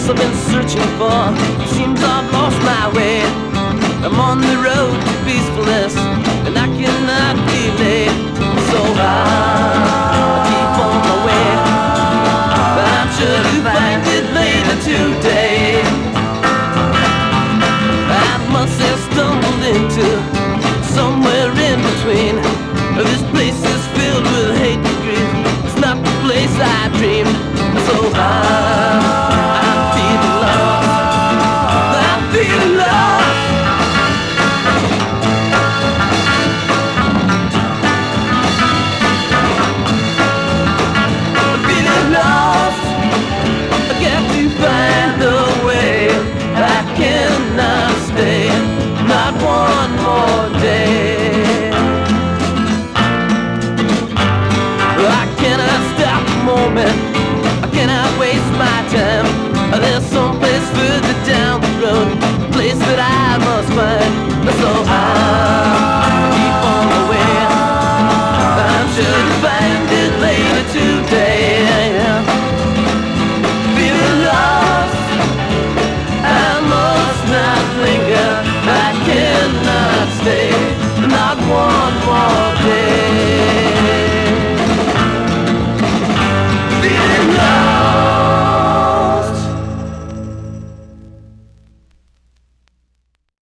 place I've been searching for. Seems I've lost my way. I'm on the road to peacefulness, and I cannot be late. So I keep on my way, but I'm sure to find it later today. I must have stumbled into somewhere in between. This place is filled with hate and grief. It's not the place I dreamed. So I'm feeling lost. I'm feeling lost. I'm feeling lost. I got to find a way. I cannot stay, not one more day. I cannot stop the moment, I cannot waste my time. There's some place further down the road, a place that I must find. So I keep on the way. I'm sure to find it later today. Feeling lost, I must not linger. I cannot stay, not one more day.